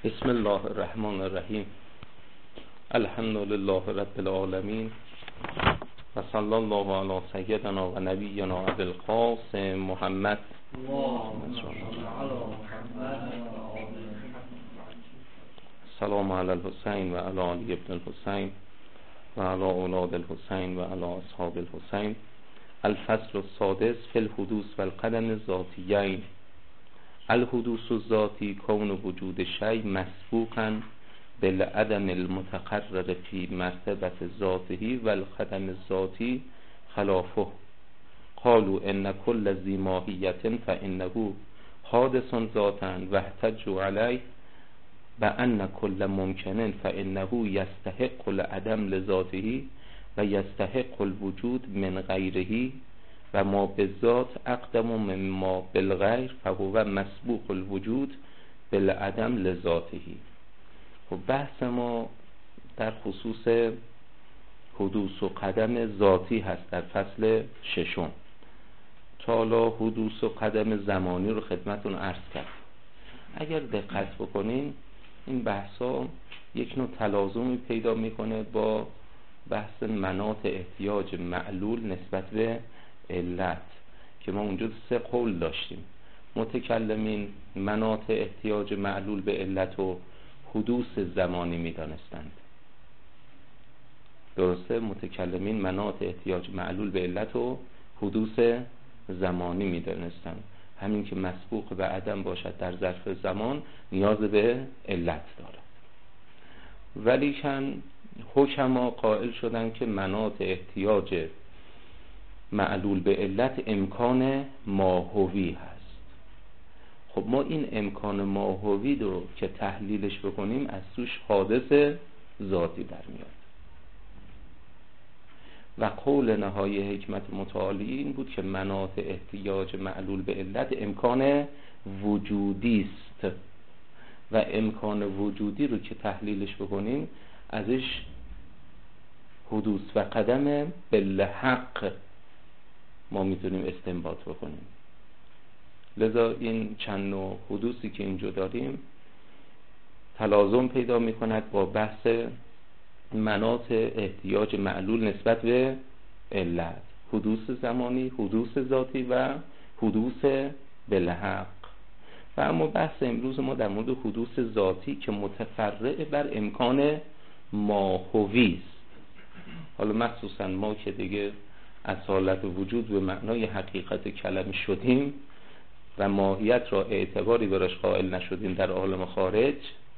بسم الله الرحمن الرحیم. الحمد لله رب العالمین و صلی الله علی سیدنا و نبینا ابی القاسم محمد. سلام علی الحسین و علی علی ابن الحسین و علی اولاد الحسین و علی اصحاب الحسین. الفصل السادس فی الحدوث و القدم الذاتیین. الحدوث الذاتی کون وجود شیء مسبوقا بالعدم المتقرر فی مرتبة ذاته و القدم الذاتی خلافه. قالوا ان كل ذی ماهیة فانه حادث ذاتا و احتجوا علیه بأن كل ممکن فانه یستحق العدم لذاته و یستحق الوجود من غیره و ما بالذات اقدم مما بالغیر فهو مسبوق الوجود بالعدم لذاته. و بحث ما در خصوص حدوث و قدم ذاتی هست در فصل ششم. تا حالا حدوث و قدم زمانی رو خدمتون عرض کرد. اگر دقت بکنین این بحثا یک نوع تلازمی پیدا میکنه با بحث مناط احتیاج معلول نسبت به علت که ما اونجا 3 قول داشتیم. متکلمین مناط احتیاج معلول به علت و حدوث زمانی میدانستند. درسته؟ متکلمین مناط احتیاج معلول به علت و حدوث زمانی میدانستند. همین که مسبوق به عدم باشد در ظرف زمان نیاز به علت دارد. ولیکن حکما قائل شدند که مناط احتیاج معلول به علت امکان ماهوی هست. خب ما این امکان ماهوی رو که تحلیلش بکنیم از توش حادث ذاتی در میاد. و قول نهایی حکمت متعالی این بود که مناط احتیاج معلول به علت امکان وجودی است و امکان وجودی رو که تحلیلش بکنیم ازش حدوث و قدم بالحق ما میتونیم استنباط بکنیم. لذا این چند نوع حدوثی که اینجا داریم تلازم پیدا میکند با بحث مناط احتیاج معلول نسبت به علت، حدوث زمانی، حدوث ذاتی و حدوث بالحق. و اما بحث امروز ما در مورد حدوث ذاتی که متفرع بر امکان ماهوی است. حالا مخصوصا ما که دیگه اصالت وجود به معنای حقیقت کلمه شدیم و ماهیت را اعتباری براش قائل نشدیم در عالم خارج،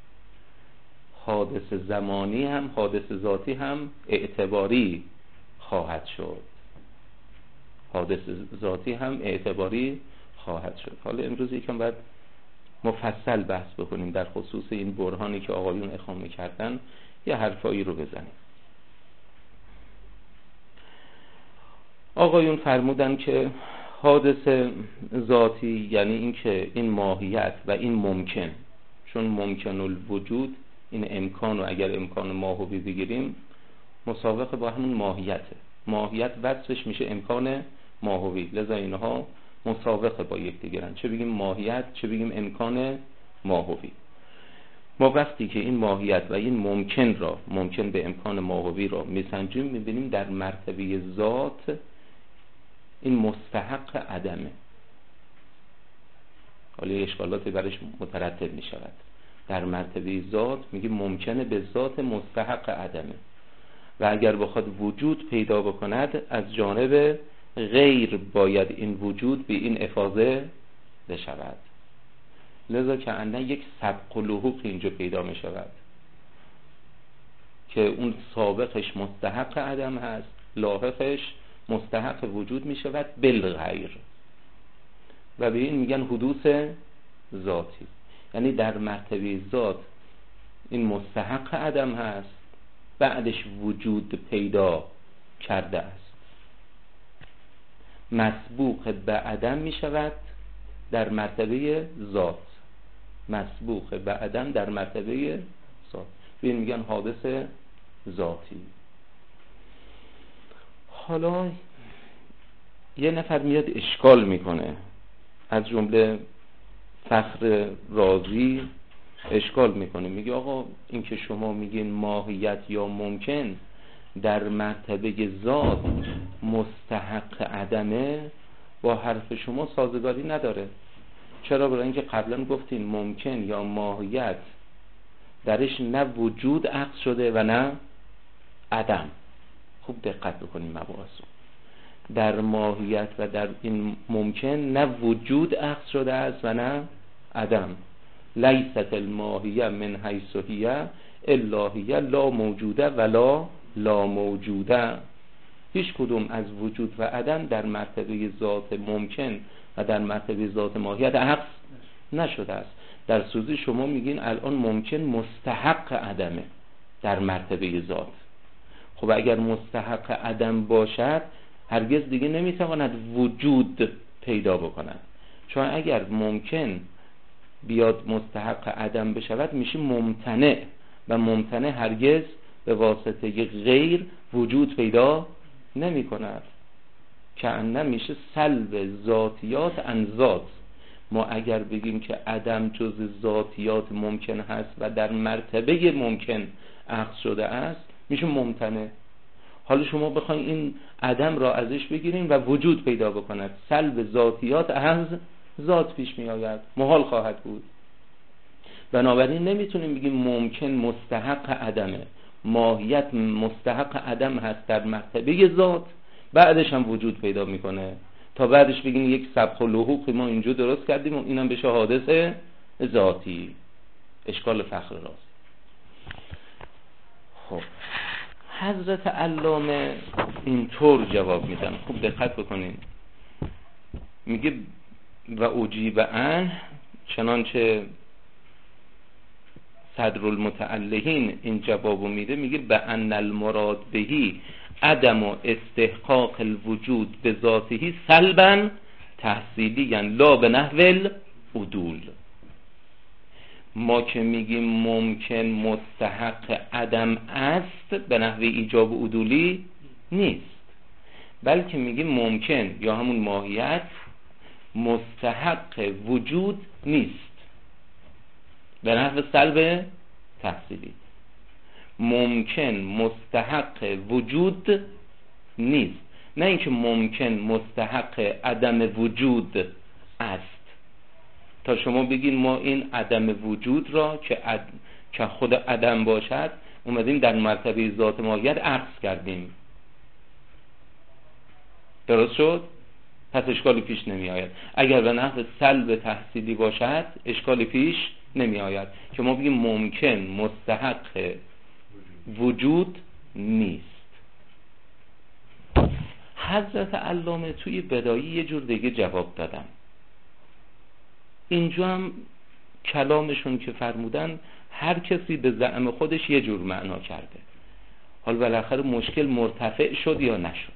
حادث زمانی هم حادث ذاتی هم اعتباری خواهد شد. حادث ذاتی هم اعتباری خواهد شد. حالا امروز یکم باید مفصل بحث بکنیم در خصوص این برهانی که آقایون اقامه کردن، یه حرفایی رو بزنیم. آقایون فرمودن که حادث ذاتی یعنی این که این ماهیت و این ممکن، چون ممکن الوجود این امکان رو اگر امکان ماهوی بگیریم مسابقه با همون ماهیته. ماهیت وصفش میشه امکان ماهوی، لذا اینها مسابقه با یکدیگرن، چه بگیم ماهیت چه بگیم امکان ماهوی. ما وقتی که این ماهیت و این ممکن به امکان ماهوی را میسنجیم میبینیم در مرتبه ذات این مستحق عدمه. حالا اشکالاتی برش مترتب میشود. در مرتبه ذات میگیم ممکنه به ذات مستحق عدمه و اگر بخواد وجود پیدا بکند از جانب غیر باید این وجود به این افاضه بشود. لذا که اندن یک سبق و لحوق اینجا پیدا می شود که اون سابقش مستحق عدم هست، لاحقش مستحق وجود می شود بالغیر و به این میگن حدوث ذاتی. یعنی در مرتبه ذات این مستحق عدم هست، بعدش وجود پیدا کرده است، مسبوق به عدم می شود در مرتبه ذات، مسبوق به عدم در مرتبه ذات، به این میگن حادث ذاتی. حالا یه نفر میاد اشکال میکنه، از جمله فخر رازی اشکال میکنه، میگه آقا این که شما میگین ماهیت یا ممکن در مرتبه ذات مستحق عدمه، با حرف شما سازگاری نداره. چرا؟ برای اینکه قبلا گفتین ممکن یا ماهیت درش نه وجود عکس شده و نه عدم. خوب دقت بکنیم مباحث. در ماهیت و در این ممکن نه وجود عکس شده است و نه عدم. لیست الماهیه من حیث هی الا هی لا موجوده ولا لا موجوده. هیچ کدوم از وجود و عدم در مرتبه ذات ممکن و در مرتبه ذات ماهیت عکس نشده است. در سوزی شما میگین الان ممکن مستحق عدمه در مرتبه ذات. خب اگر مستحق عدم باشد هرگز دیگه نمیتواند وجود پیدا بکند، چون اگر ممکن بیاد مستحق عدم بشود میشه ممتنع و ممتنع هرگز به واسطه غیر وجود پیدا نمی کند. که انم میشه سلب ذاتیات عن ذات. ما اگر بگیم که عدم جز ذاتیات ممکن هست و در مرتبه ممکن اخذ شده است میشه ممتنع. حالا شما بخواید این عدم را ازش بگیرین و وجود پیدا بکند، سلب ذاتیات از ذات پیش می آید، محال خواهد بود. بنابراین نمیتونیم بگیم ممکن مستحق عدمه، ماهیت مستحق عدم هست در مرتبه ذات، بعدش هم وجود پیدا میکنه، تا بعدش بگیم یک سبخ و لحوقی ما اینجا درست کردیم و اینم بشه حادث ذاتی. اشکال فخر راست. خب حضرت علامه اینطور جواب میدن، خوب دقت بکنین. میگه و اجیب عنه، چنانچه صدر المتعلهین این جوابو میده، میگه به ان المراد بهی عدم و استحقاق الوجود به ذاته سلبا تحصیلیا لا به نحو العدول. ما که میگیم ممکن مستحق عدم است به نحو ایجاب و عدولی نیست، بلکه میگیم ممکن یا همون ماهیت مستحق وجود نیست به نحو سلب تحصیلی. ممکن مستحق وجود نیست، نه اینکه ممکن مستحق عدم وجود است. تا شما بگین ما این عدم وجود را که خود عدم باشد اومدیم در مرتبه ذات ماهیت عکس کردیم، درست شد؟ پس اشکالی پیش نمی آید. اگر به نحو سلب تحصیلی باشد اشکالی پیش نمی آید که ما بگیم ممکن مستحق وجود نیست. حضرت علامه توی بدایی یه جور دیگه جواب دادن. اینجا هم کلامشون که فرمودن هر کسی به زعم خودش یه جور معنا کرده. حالا بالاخره مشکل مرتفع شد یا نشد؟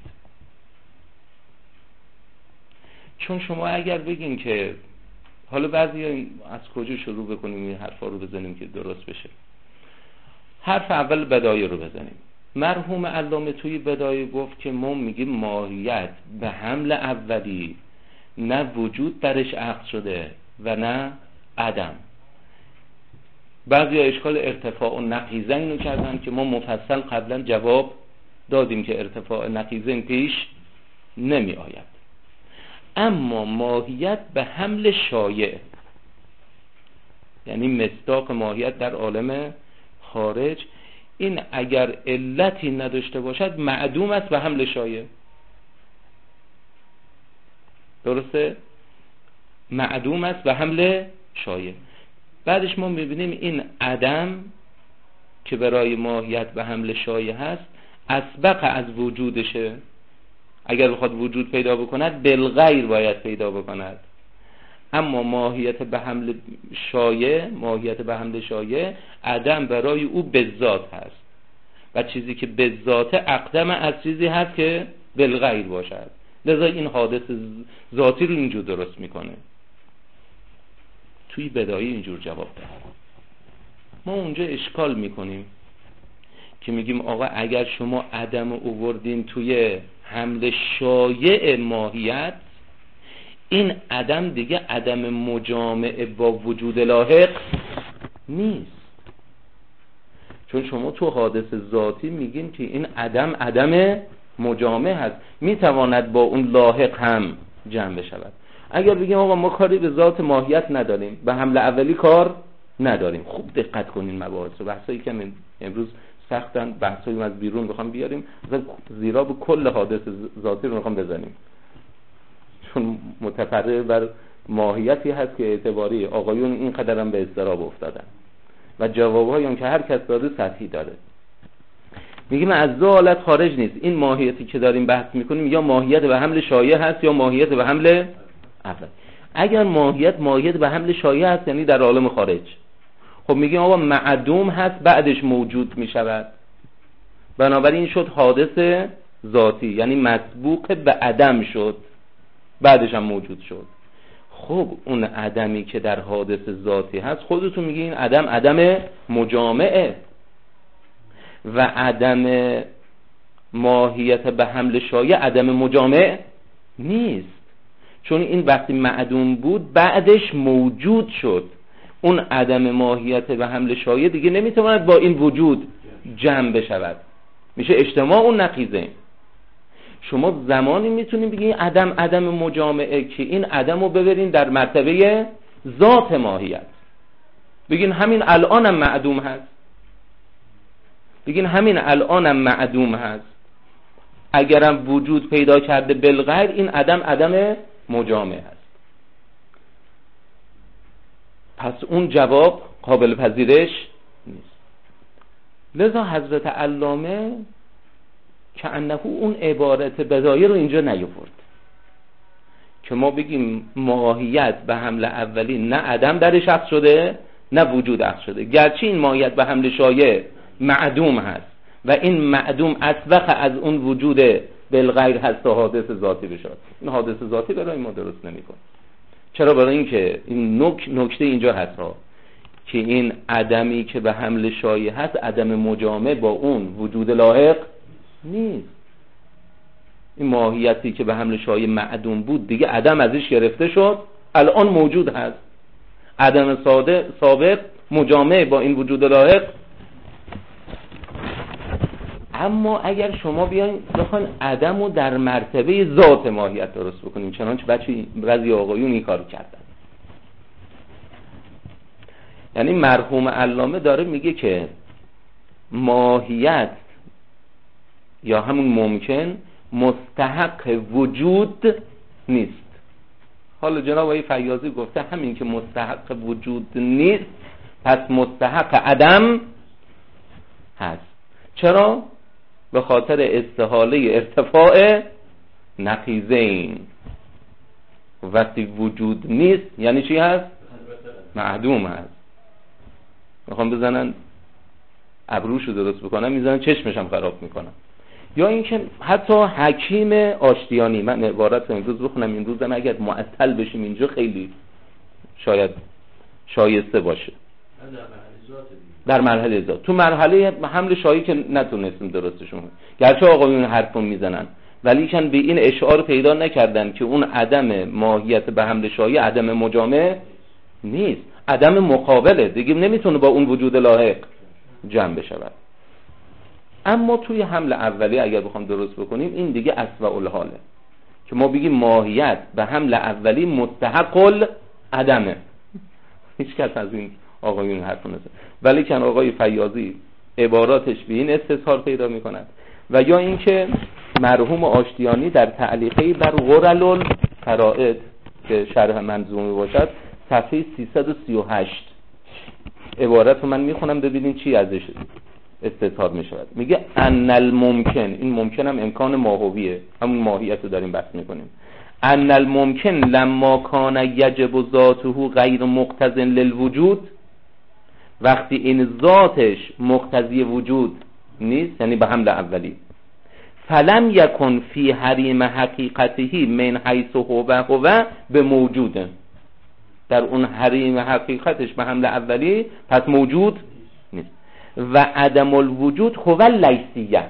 چون شما اگر بگین که حالا بعضی از کجا شروع بکنیم این حرفا رو بزنیم که درست بشه. حرف اول بدایه رو بزنیم. مرحوم علامه توی بدایه گفت که ما میگیم ماهیت به حمل اولی نه وجود درش عقد شده و نه عدم. بعضی اشکال ارتفاع و نقیضین رو کردن که ما مفصل قبلا جواب دادیم که ارتفاع نقیضین پیش نمی آید. اما ماهیت به حمل شایع، یعنی مصداق ماهیت در عالم خارج، این اگر علتی نداشته باشد معدوم است به حمل شایع. درسته؟ معدوم است به حمل شایع. بعدش ما میبینیم این عدم که برای ماهیت به حمل شایع هست اسبق از وجودشه. اگر بخواد وجود پیدا بکند بالغیر باید پیدا بکند. اما ماهیت به حمل شایع عدم برای او به ذات هست و چیزی که به ذات اقدم از چیزی هست که بالغیر باشد. لذا این حادث ذاتی رو اینجور درست میکنه. توی بدایی اینجور جواب ده. ما اونجا اشکال میکنیم که میگیم آقا اگر شما عدم اووردین توی حمل شایع ماهیت، این عدم دیگه عدم مجامع با وجود لاحق نیست. چون شما تو حادث ذاتی میگین که این عدم مجامع هست، میتواند با اون لاحق هم جمع بشود. اگر بگیم آقا ما کاری به ذات ماهیت نداریم، به حمل اولی کار نداریم، خوب دقت کنین مباحث رو، بحثایی که امروز سختن، بحثایی از بیرون بخوام بیاریم زیرا به کل حادث ذاتی رو میخوام بزنیم، چون متفرع بر ماهیتی هست که اعتباری آقایون این قدر هم به اضطراب افتادن و جوابهایی هم که هر کس داده سطحی داره. میگیم از دو حالت خارج نیست. این ماهیتی که داریم بحث میکنیم یا ماهیت به حمل شایع هست یا ماهیت به حمل اول. اگر ماهیت به حمل شایع هست یعنی در عالم خارج، خب میگیم آقا معدوم هست بعدش موجود میشود، بنابراین شد حادث ذاتی، یعنی مسبوق به عدم شد بعدش هم موجود شد. خب اون عدمی که در حادث ذاتی هست خودتون میگی این عدم مجامعه و عدم ماهیت به حمل شایع عدم مجامع نیست، چون این وقتی معدوم بود بعدش موجود شد. اون عدم ماهیت به حمل شایع دیگه نمیتواند با این وجود جمع بشود، میشه اجتماع اون نقیضه. شما زمانی میتونید بگید عدم مجامعه که این عدم رو ببرین در مرتبه ذات ماهیت، بگین همین الانم معدوم هست، بگین همین الانم معدوم هست، اگرم وجود پیدا کرده بالغیر این عدم مجامع هست. پس اون جواب قابل پذیرش نیست. لذا حضرت علامه که انه اون عبارت بدایه رو اینجا نیاورد که ما بگیم ماهیت به حمل اولی نه عدم درش اخذ شده نه وجود اخذ شده، گرچه این ماهیت به حمل شایع معدوم هست و این معدوم اسبق از اون وجود بالغیر هست تا حادث ذاتی بشود. این حادث ذاتی برای ما درست نمی‌کنه. چرا؟ برای این که این نکته اینجا هست که این عدمی که به حمل شایع هست عدم مجامع با اون وجود لاحق نیست. این ماهیتی که به حمل شایع معدوم بود دیگه عدم ازش گرفته شد، الان موجود هست. عدم سابق مجامع با این وجود لاحق. اما اگر شما بیاین بخواین عدم رو در مرتبه ذات ماهیت درست بکنیم، چنانچه بعضی آقایون این کارو کردن، یعنی مرحوم علامه داره میگه که ماهیت یا همون ممکن مستحق وجود نیست. حالا جناب آقای فیاضی گفته همین که مستحق وجود نیست پس مستحق عدم هست. چرا؟ به خاطر استحاله ارتفاع نقیضین. وقتی وجود نیست یعنی چی هست؟ معدوم هست. میخوام بزنن ابروشو درست بکنم میزنن چشمشم خراب میکنم. یا اینکه حتی حکیم آشتیانی، من عبارت امروز بخونم این روزم اگر معطل بشیم اینجا خیلی شاید شایسته باشه. در مرحله ذات، تو مرحله حمل شایع که نتونستیم درستشون، گرچه آقایون حرفون میزنن ولی کن به این اشعار پیدا نکردن که اون عدم ماهیت به حمل شایع عدم مجامع نیست، عدم مقابله، دیگه نمیتونه با اون وجود لاحق جمع بشود. اما توی حمل اولی اگر بخوام درست بکنیم این دیگه اسوأ الحاله که ما بگیم ماهیت به حمل اولی مستحق العدمه. هیچ کس از این آقایون حرف نزد، ولی کن آقای فیاضی عباراتش به این استظهار پیدا میکند. و یا اینکه مرحوم آشتیانی در تعلیقی بر غرل الفرائض که شرح منظومه باشد صفحه 338 عبارت رو من میخونم ببینین چی ازش استظهار میشود. میگه ان الممکن، این ممکن هم امکان ماهویه، همون ماهیت رو داریم بحث میکنیم. ان الممکن لما کان یجب ذاته غیر مقتضی للوجود، وقتی این ذاتش مقتضی وجود نیست یعنی به حمل اولی، فلم یکن فی حریم حقیقته من حیث هو به موجوده، در اون حریم حقیقتش به حمل اولی پس موجود نیست. و عدم الوجود هو لیسیه،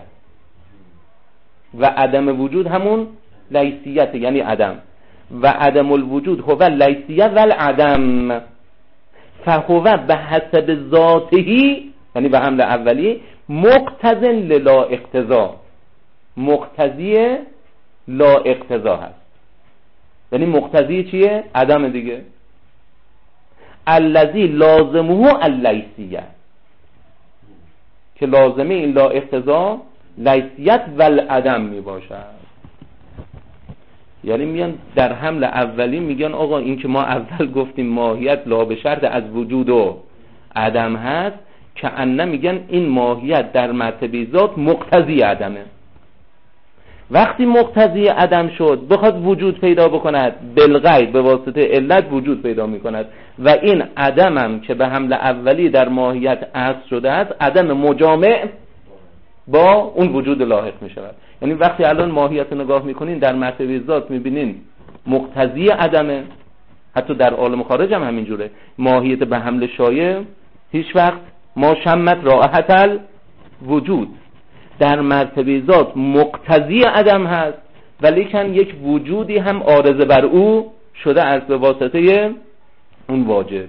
و عدم وجود همون لیسیت یعنی عدم، و عدم الوجود هو لیسیه و العدم. فهو به حسب ذاتهی، یعنی به حمل اولی، مقتضی للا اقتضا، مقتضی لا اقتضا هست. یعنی مقتضی چیه؟ عدم دیگه. الذی لازمه اللیسیه، که لازمه این لا اقتضا لیسیت و العدم می باشد. یعنی میان در حمل اولی میگن آقا این که ما اول گفتیم ماهیت لا به شرط از وجود و عدم هست، که انه میگن این ماهیت در مرتبه ذات مقتضی عدمه. وقتی مقتضی عدم شد بخواد وجود پیدا بکند، بالغیب به واسطه علت وجود پیدا میکند و این عدم هم که به حمل اولی در ماهیت اصل شده است عدم مجامع با اون وجود لاحق میشود. یعنی وقتی الان ماهیت نگاه میکنین در مرتبه ذات میبینین مقتضی عدمه، حتی در عالم خارج هم همینجوره. ماهیت به حمل شایع هیچ وقت ما شمت رائحت الوجود، در مرتبه ذات مقتضی عدم هست ولیکن یک وجودی هم عارضه بر او شده از به واسطه اون واجب.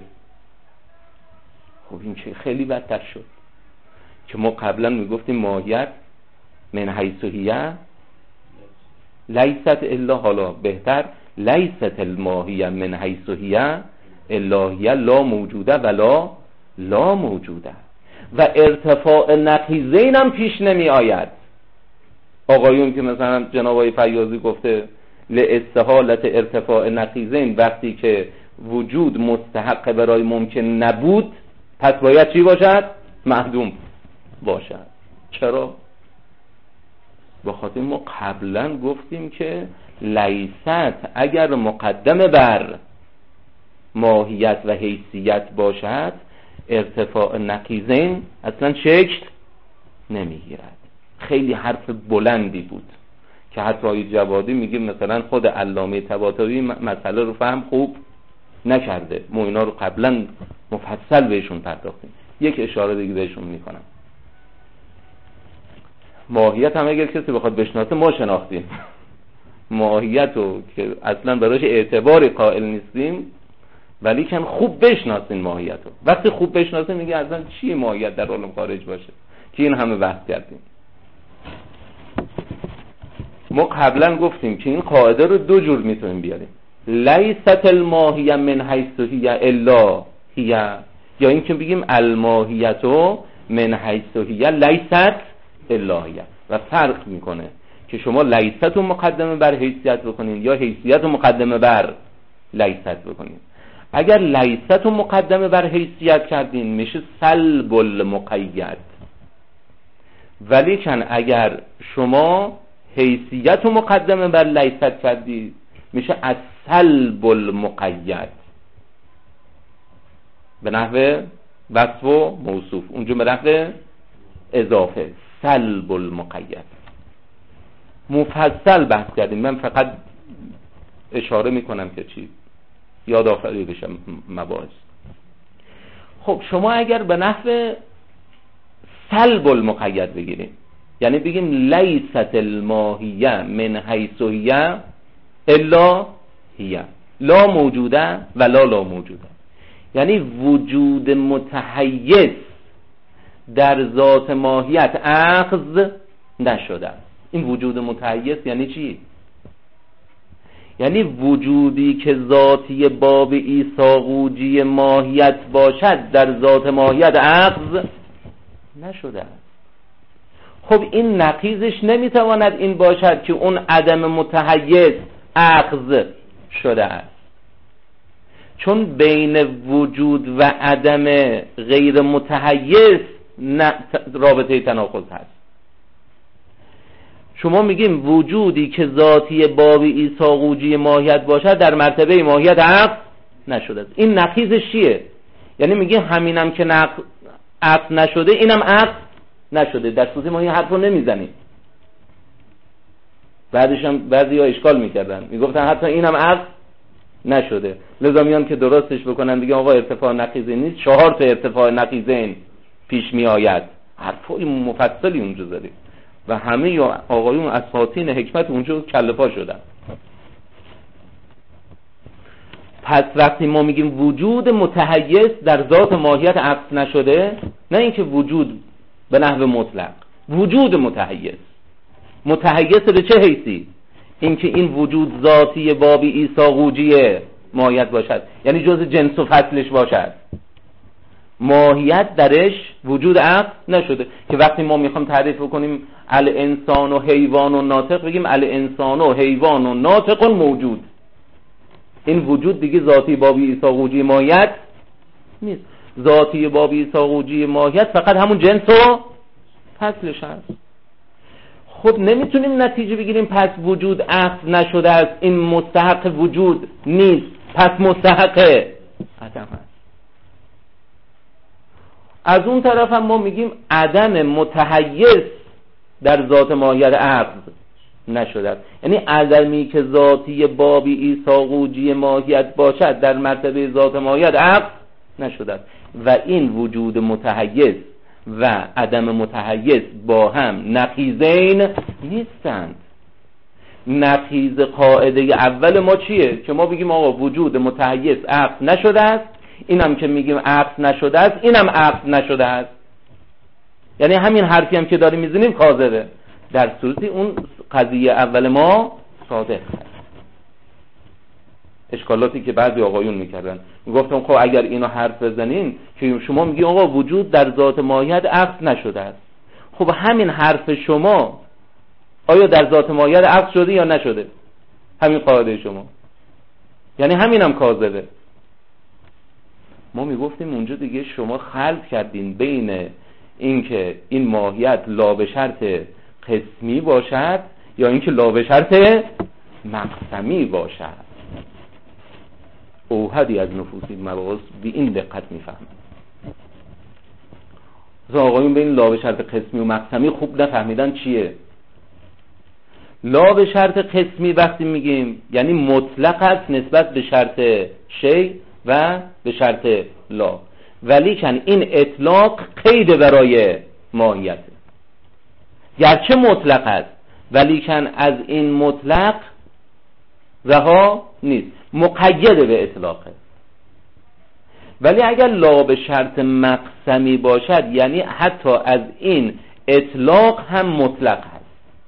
خب این چه خیلی بدتر شد که ما قبلا میگفتیم ماهیت من حیث هی لیست الا، حالا بهتر لیست الماهیه من حیث هی الا هی لا موجوده ولا لا موجوده، و ارتفاع نقیضین هم پیش نمی آید. آقایون که مثلا جناب آقای فیاضی گفته لاستحالت ارتفاع نقیضین، وقتی که وجود مستحق برای ممکن نبود پس باید چی باشد؟ معدوم باشد. چرا؟ به خاطر ما قبلا گفتیم که لیست اگر مقدم بر ماهیت و حیثیت باشد ارتفاع نقیضین اصلا شکل نمیگیرد. خیلی حرف بلندی بود که حتی آقای جوادی میگه مثلا خود علامه طباطبایی مسئله رو فهم خوب نکرده. ما اینا رو قبلا مفصل بهشون پرداختیم. یک اشاره دیگه بهشون میکنم. ماهیت هم اگر کسی بخواد بشناسه ما شناختیم. ماهیت رو که اصلا براش اعتباری قائل نیستیم ولی کن خوب بشناسین ماهیت رو. وقتی خوب بشناسین میگه اصلا چیه ماهیت در عالم خارج باشه که این همه بحث کردیم. ما قبلا گفتیم که این قاعده رو دو جور میتونیم بیاریم. لیست الماهیه من حیث هی الا هی، یا این که بگیم الماهیتو من حیث هی لیست الا هی. و فرق میکنه که شما لیست رو مقدمه بر حیثیت بکنین یا حیثیت رو مقدمه بر لیست بکنین. اگر لیست رو مقدمه بر حیثیت کردین میشه سلب المقید، ولی کن اگر شما حیثیت رو مقدمه بر لیست کردید میشه از سلب المقید، به نحو وصف و موصوف، اونجا به نحو اضافه سلب المقید. مفصل بحث کردیم، من فقط اشاره میکنم که چی یاد آفریده بشه مباحث. خب شما اگر به نحو سلب المقید بگیریم، یعنی بگیم لیست الماهیه من حیث هی الا هی لا موجوده ولا لا موجوده، یعنی وجود متحیز در ذات ماهیت اخذ نشده. این وجود متحیز یعنی چی؟ یعنی وجودی که ذاتی باب ایساقوجی ماهیت باشد در ذات ماهیت اخذ نشده است. خب این نقیضش نمیتواند این باشد که اون عدم متحیز اخذ شده است، چون بین وجود و عدم غیر متحیز رابطه تناقض هست. شما میگیم وجودی که ذاتی باب ایساقوجی ماهیت باشد در مرتبه ماهیت عقل نشده است. این نقیضش چیه؟ یعنی میگیم همینم که عقل نشده اینم عقل نشده. در صورتی ما این حرف رو نمیزنیم. بعدش هم بعضیا اشکال میکردن میگفتن حتی اینم عقل نشده، لذا میان که درستش بکنن دیگه آقا ارتفاع نقیضین نیست، 4 تا ارتفاع نقیضین پیش میآید. حرفای مفصلی اونجا زدیم و همه آقایون اساطین حکمت اونجا کله پا شدن. پس وقتی ما میگیم وجود متحیز در ذات ماهیت عکس نشده، نه اینکه وجود به نحو مطلق، وجود متحیز به چه حیثی؟ اینکه این وجود ذاتی بابی عیسی قوجی ماهیت باشد، یعنی جز جنس و فصلش باشد، ماهیت درش وجود عقل نشده. که وقتی ما میخوام تعریف کنیم الانسان و حیوان و ناطق، بگیم الانسان و حیوان و ناطق موجود. این وجود دیگه ذاتی بابی عیسی قوجی ماهیت نیست. ذاتی بابی عیسی قوجی ماهیت فقط همون جنس و فصلش هست. خب نمیتونیم نتیجه بگیریم پس وجود عقل نشده است، این مستحق وجود نیست، پس مستحق عدم هست. از اون طرف هم ما میگیم عدم متحیز در ذات ماهیت عقل نشده است، یعنی عدمی که ذاتی بابی عیسی قوجی ماهیت باشد در مرتبه ذات ماهیت عقل نشده است. و این وجود متحیز و عدم متحیز با هم نقیضین نیستند. نقیض قاعده اول ما چیه؟ که ما بگیم آقا وجود متحیز عقل نشده است، اینم که میگیم عقل نشده است، اینم عقل نشده است. یعنی همین حرفی هم که داریم میزنیم کاذبه. در صورتی اون قضیه اول ما صادق هست. اشکالاتی که بعضی آقایون میکردن، میگفتم خب اگر اینو حرف بزنین که شما میگی آقا وجود در ذات ماهیت عقل نشده است، خب همین حرف شما آیا در ذات ماهیت عقل شده یا نشده؟ همین قاعده شما، یعنی همینم کاذبه. ما میگفتیم اونجا دیگه شما خلط کردین بین اینکه این ماهیت لا به شرط قسمی باشد یا اینکه لا به شرط مقسمی باشد. اوحدی از نفوسی مباحث به این دقت میفهمن. آقایون بین لا به شرط قسمی و مقسمی خوب نفهمیدن چیه. لا به شرط قسمی وقتی میگیم یعنی مطلق است نسبت به شرط شی و به شرط لا، ولیکن این اطلاق قید برای ماهیت، گرچه مطلق است ولیکن از این مطلق رها نیست، مقید به اطلاقه. ولی اگر لا به شرط مقسمی باشد یعنی حتی از این اطلاق هم مطلق هست،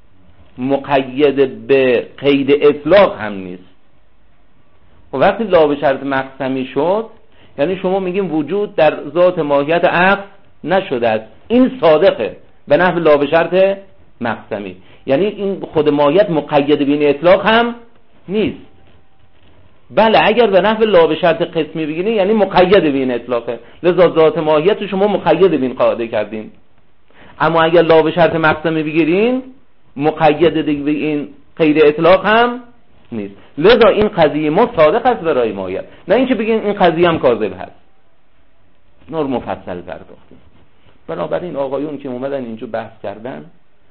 مقید به قید اطلاق هم نیست. و وقتی لا به شرط مقسمی شد یعنی شما میگیم وجود در ذات ماهیت عقل نشده است، این صادقه به نحو لا به شرط مقسمی، یعنی این خود ماهیت مقید به این اطلاق هم نیست. بله اگر به نحو لا به شرط قسمی بگیرین یعنی مقید به این اطلاقه، لذا ذات ماهیت شما مقید به این قاعده کردین. اما اگر لا به شرط مقسمی بگیرین مقید به این قید اطلاق هم نیست. لذا این قضیه ما صادق است برای ماهیت، نه اینکه بگین این قضیه هم کاذب هست. نور مفصل پرداختیم. بنابراین آقایون که اومدن اینجا بحث کردن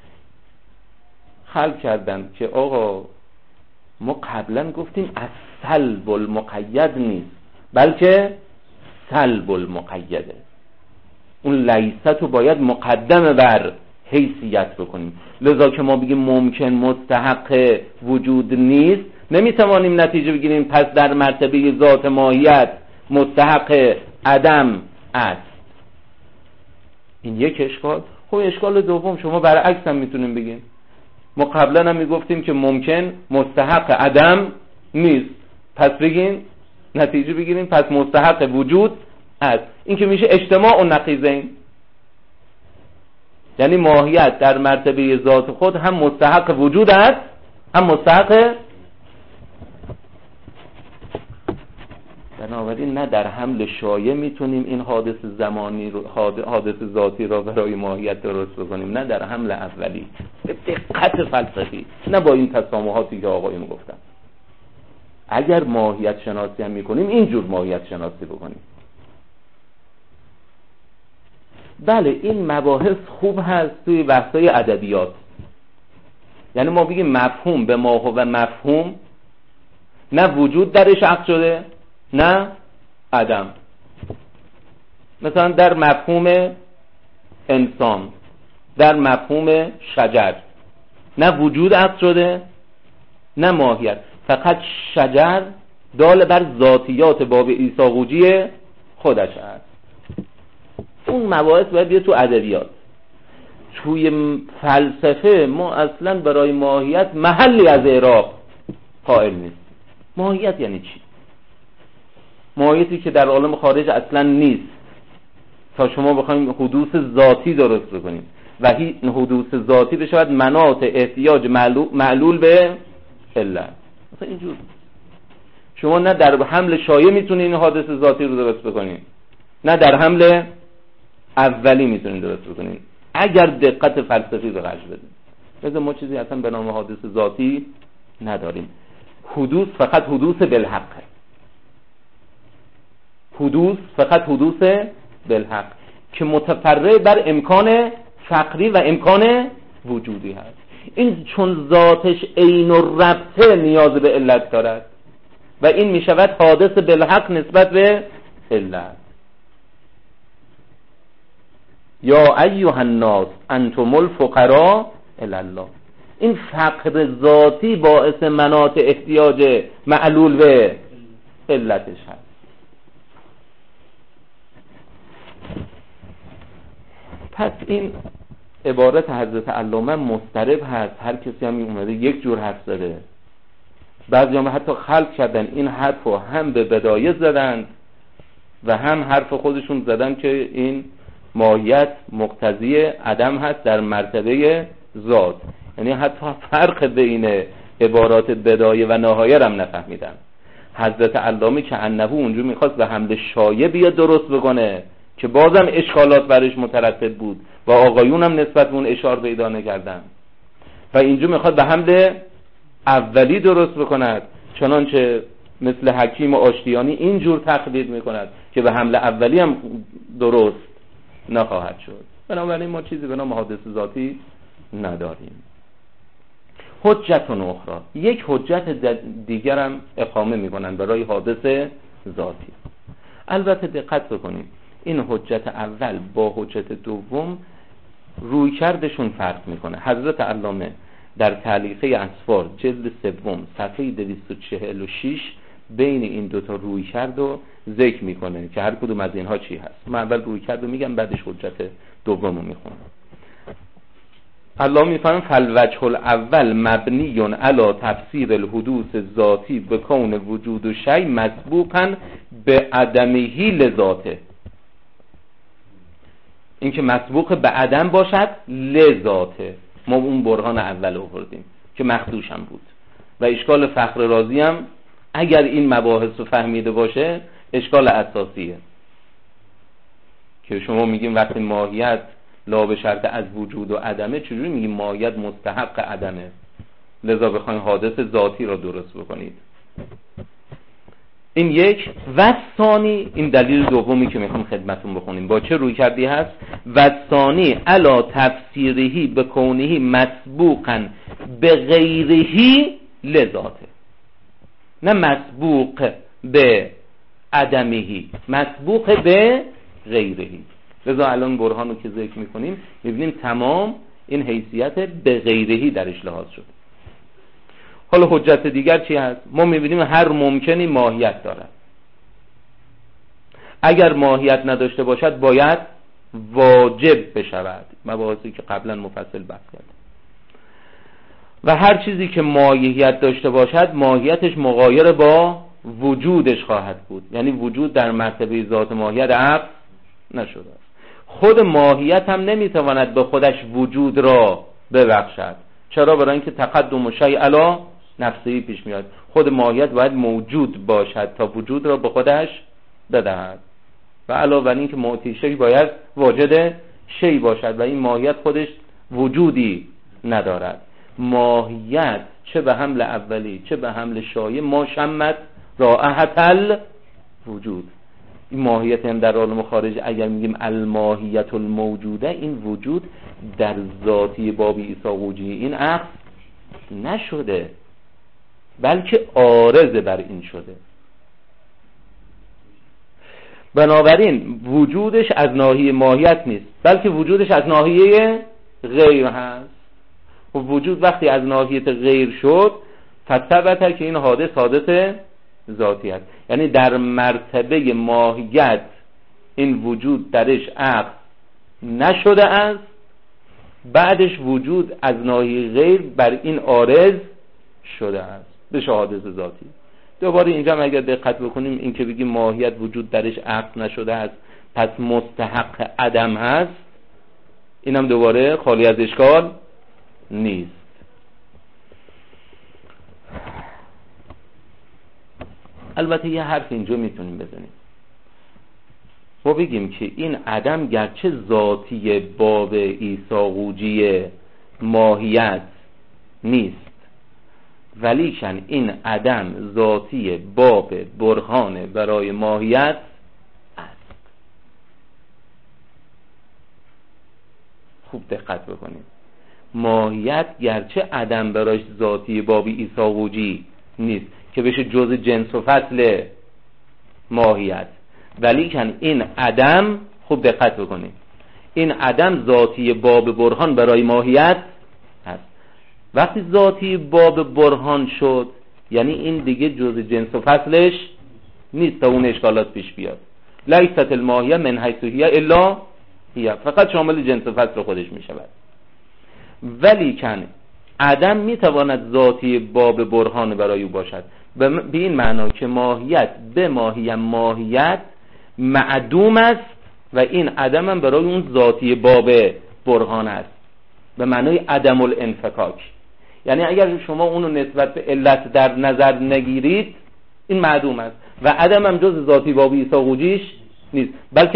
خلق کردن که آقا ما قبلا گفتیم از سلب المقید نیست بلکه سلب المقیده. اون لیست رو باید مقدم بر حیثیت بکنیم. لذا که ما بگیم ممکن مستحق وجود نیست نمیتوانیم نتیجه بگیریم پس در مرتبه ذات ماهیت مستحق عدم است. این یک اشکال. خب اشکال دوم شما برعکس هم میتونیم بگیم. ما قبلا هم میگفتیم که ممکن مستحق عدم نیست، پس بگین نتیجه بگیریم پس مستحق وجود است. این که میشه اجتماع و نقیضین، یعنی ماهیت در مرتبه ذات خود هم مستحق وجود است هم مستحق. بنابراین نه در حمل شایع میتونیم این حادث زمانی رو حادث ذاتی را برای ماهیت درست بکنیم، نه در حمل اولی به دقت فلسفی، نه با این تسامحاتی که آقایون گفتن. اگر ماهیت شناسی هم میکنیم اینجور ماهیت شناسی بکنیم. بله این مباحث خوب هست توی بحث‌های ادبیات، یعنی ما بگیم مفهوم به ما و مفهوم نه وجود درش عقد شده نه عدم. مثلا در مفهوم انسان، در مفهوم شجر نه وجود عقد شده نه ماهیت، فقط شجر دال بر ذاتیات باب ایساقوجی خودش است. اون مباحث باید بیاد تو ادبیات. توی فلسفه ما اصلا برای ماهیت محلی از اعراب قائل نیست. ماهیت یعنی چی؟ ماهیتی که در عالم خارج اصلا نیست تا شما بخوایم حدوث ذاتی درست بکنیم و این حدوث ذاتی بشود مناط احتیاج معلول به علت. مثلا اینجور شما نه در حمل شایع میتونید این حادث ذاتی رو درست بکنید، نه در حمل اولی میتونید درست بکنید اگر دقت فلسفی رو خرج بدید. مثلا ما چیزی اصلا به نام حادث ذاتی نداریم. حدوث فقط حدوث بالحقه. حدوث فقط حدوث بالحق که متفرع بر امکان فقری و امکان وجودی هست. این چون ذاتش عین الربطه نیاز به علت دارد و این می شود حادث بالحق نسبت به علت. یا ایها الناس انتم الفقراء الی الله. این فقر ذاتی باعث مناط احتیاج معلول به علتش هست. پس این عبارت حضرت علامه مضطرب هست. هر کسی هم اومده یک جور حرف زده. بعضی هم حتی خلق کردن این حرف رو هم به بدایه زدن و هم حرف خودشون زدن که این ماهیت مقتضی عدم هست در مرتبه ذات. یعنی حتی فرق بین عبارات بدایه و نهایه هم نفهمیدن. حضرت علامه که انه اونجا میخواست به حمل شایع بیاد درست بکنه که بازم اشکالات برش مترتب بود و آقایون هم نسبت به اون اشاره پیدا نکردن و اینجا میخواد به حمل اولی درست بکند، چنانچه مثل حکیم آشتیانی اینجور تقلید میکند که به حمل اولی هم درست نخواهد شد. بنابراین ما چیزی به نام حادث ذاتی نداریم. حجت اخرى، یک حجت دیگر هم اقامه میکنن برای حادث ذاتی. البته دقت بکنیم این حجت اول با حجت دوم رویکردشون فرق میکنه. حضرت علامه در تعلیقه اسفار جلد سوم صفحه 246 بین این دوتا رویکرد رو ذکر میکنه که هر کدوم از اینها چی هست. من اول رویکرد رو میگم بعدش حجت دوم رو میخونم. علامه میفرماید فالوجه الاول مبنی علی تفسیر الحدوث الذاتی به کون وجود و شیء مسبوقا به عدمه لذاته. این که مسبوق به عدم باشد لذاته. ما اون برهان اول آوردیم که مخدوش هم بود و اشکال فخر رازی هم اگر این مباحث رو فهمیده باشه اشکال اساسیه که شما میگیم وقتی ماهیت لا به شرط از وجود و عدمه، چجوری میگیم ماهیت مستحق عدمه لذا بخواین حادث ذاتی را درست بکنید. این یک. و ثانی، این دلیل دومی که میخوام خدمتون بخونیم با چه روی کردی هست. و ثانی علا تفسیرهی به کونهی مسبوقا به غیرهی لذاته، نه مسبوق به عدمهی، مسبوق به غیرهی. لذا الان برهان رو که ذکر میکنیم میبینیم تمام این حیثیت به غیرهی درش لحاظ شد. حالا حجت دیگر چی هست؟ ما میبینیم هر ممکنی ماهیت دارد. اگر ماهیت نداشته باشد باید واجب بشود، مباحثی که قبلا مفصل بحث کردیم. و هر چیزی که ماهیت داشته باشد ماهیتش مغایر با وجودش خواهد بود، یعنی وجود در مرتبه ذات ماهیت عقل نشده است. خود ماهیت هم نمیتواند به خودش وجود را ببخشد. چرا؟ برای اینکه تقدم شیء علی نفسهی پیش میاد. خود ماهیت باید موجود باشد تا وجود را به خودش بدهد و علاوه بر اینکه معطی شیء باید واجد شیء باشد و این ماهیت خودش وجودی ندارد. ماهیت چه به حمل اولی چه به حمل شایع ما شمت رائحة الوجود. این ماهیت هم در عالم خارج اگر میگیم الماهیت الموجوده، این وجود در ذاتی باب ایساقوجی این عقل نشده بلکه عارض بر این شده. بنابراین وجودش از ناحیه ماهیت نیست بلکه وجودش از ناحیه غیر هست. و وجود وقتی از ناحیه غیر شد فثبت که این حادث ذاتی است. یعنی در مرتبه ماهیت این وجود درش عقل نشده است، بعدش وجود از ناحیه غیر بر این عارض شده است به شهادت ذاتی. دوباره اینجا اگر دقت بکنیم این که بگیم ماهیت وجود درش عقل نشده است پس مستحق عدم هست، اینم دوباره خالی از اشکال نیست. البته یه حرف اینجا میتونیم بزنیم، ما بگیم که این عدم گرچه ذاتی باب ایساقوجی ماهیت نیست، ولیکن این عدم ذاتی باب برهان برای ماهیت است. خوب دقت بکنید، ماهیت گرچه عدم برایش ذاتی باب ایساقوجی نیست که بشه جزء جنس و فصل ماهیت، ولیکن این عدم، خوب دقت بکنید، این عدم ذاتی باب برهان برای ماهیت هست. وقتی ذاتی باب برهان شد یعنی این دیگه جزء جنس و فصلش نیست تا اون اشکالات پیش بیاد. لیست الماهیه من حیث هی الا هی، فقط شامل جنس و فصل خودش می شود. ولیکن عدم می تواند ذاتی باب برهان برای او باشد، به این معنا که ماهیت به ماهیت معدوم است و این عدم هم برای اون ذاتی باب برهان است به معنای عدم الانفکاک. یعنی اگر شما اونو نسبت به علت در نظر نگیرید این معدوم است و عدم هم جز ذاتی باب ایساقوجیش نیست، بلکه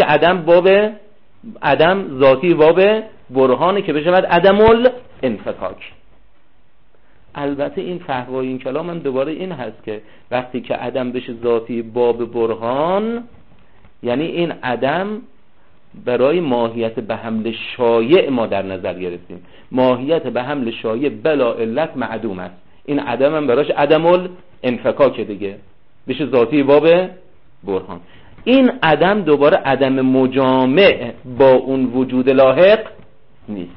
عدم ذاتی باب برهانه که بشود عدم الانفکاک. البته این فحوای این کلام هم دوباره این هست که وقتی که عدم بشه ذاتی باب برهان یعنی این عدم برای ماهیت به حمل شایع ما در نظر گرفتیم، ماهیت به حمل شایع بلا علت معدوم است، این عدم هم براش عدم الانفکاک دیگه بشه ذاتی باب برهان. این عدم دوباره عدم مجامع با اون وجود لاحق نیست.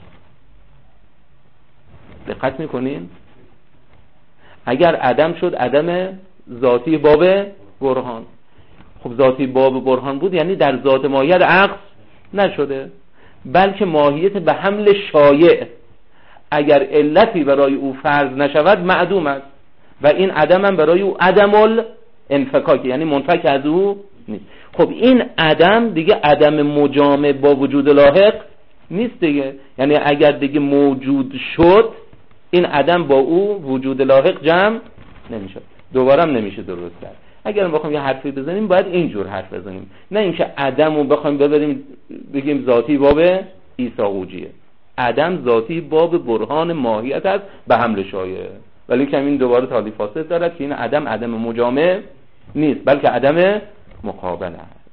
دقت میکنین؟ اگر عدم شد عدم ذاتی باب برهان، خب ذاتی باب برهان بود یعنی در ذات ماهیت عقل نشده، بلکه ماهیت به حمل شایع اگر علتی برای او فرض نشود معدوم است و این عدم هم برای او عدم الانفکاک یعنی منفک از او نیست. خب این عدم دیگه عدم مجامع با وجود لاحق نیست دیگه، یعنی اگر دیگه موجود شد این عدم با او وجود لاحق جمع نمیشه، دوباره هم نمیشه درست کرد. اگر بخوایم یه حرفی بزنیم باید اینجور حرف بزنیم، نه اینکه عدم رو بخوایم ببریم بگیم ذاتی باب ایساقوجیه. عدم ذاتی باب برهان ماهیت است به حمل شایع، ولی که این دوباره تعلیف فاسد دارد که این عدم مجامع نیست بلکه عدم مقابل است.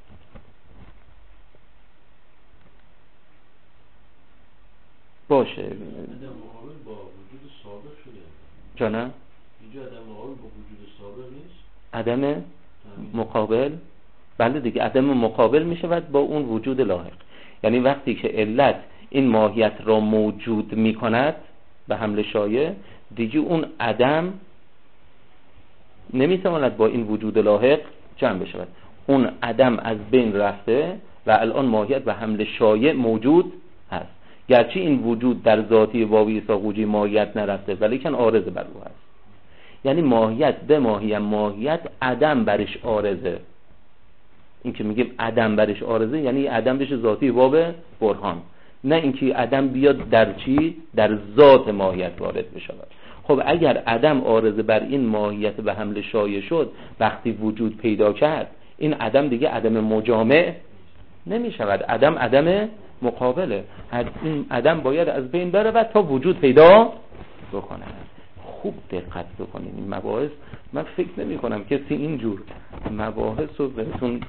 باشه عدم مقابل با وجود سابق شده جانم؟ اینجا عدم مقابل با وجود سابق نیست؟ عدم مقابل بله دیگه، عدم مقابل می شود با اون وجود لاحق. یعنی وقتی که علت این ماهیت را موجود می کند به حمل شایع دیگه اون عدم نمی تواند با این وجود لاحق جمع بشود، اون عدم از بین رفته و الان ماهیت به حمل شایع موجود هست، گرچه این وجود در ذاتی باب ایساقوجی ماهیت نرفته ولیکن عارض بر او هست. یعنی ماهیت به ماهیت عدم برش عارضه. این که میگیم عدم برش عارضه یعنی عدم بشه ذاتی باب برهان، نه اینکه عدم بیاد در چی؟ در ذات ماهیت وارد بشه. خب اگر عدم عارضه بر این ماهیت به حمل شایع شد وقتی وجود پیدا کرد این عدم دیگه عدم مجامع نمی شود، عدم مقابله. این عدم باید از بین بره تا وجود پیدا بکنه. خوب دقت بکنید این مباحث، من فکر نمی کنم کسی اینجور مباحث رو بهتون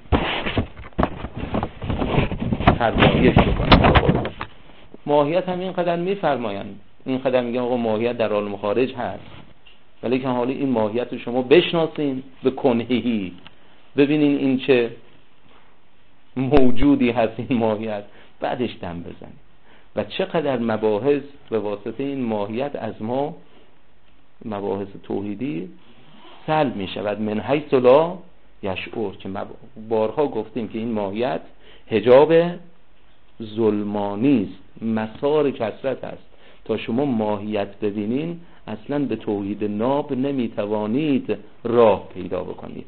تربیت بکنه. ماهیت هم اینقدر میفرمایند، اینقدر میگن آقا ماهیت در عالم خارج هست، ولی که حالا این ماهیت رو شما بشناسین به کنهی، ببینین این چه موجودی هست این ماهیت، بعدش دم بزنید و چقدر مباحث به واسطه این ماهیت از ما، مباحث توحیدی سلب می شود من حیث لا یشعر، که بارها گفتیم که این ماهیت حجاب ظلمانی است، مسار کثرت است. تا شما ماهیت ببینین اصلا به توحید ناب نمیتوانید راه پیدا بکنید.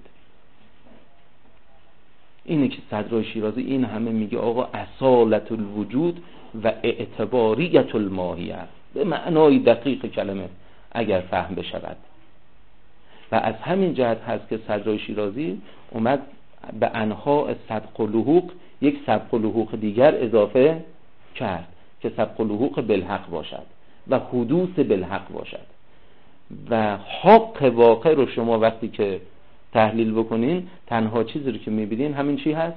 اینه که صدرای شیرازی این همه میگه آقا اصالت الوجود و اعتباریت الماهیه، به معنای دقیق کلمه اگر فهم بشود. و از همین جهت هست که صدرای شیرازی اومد به انواع سبق و لحوق یک سبق و لحوق دیگر اضافه کرد که سبق و لحوق بالحق باشد و حدوث بالحق باشد. و حق واقع رو شما وقتی که تحلیل بکنین تنها چیزی رو که میبینین همین چی هست؟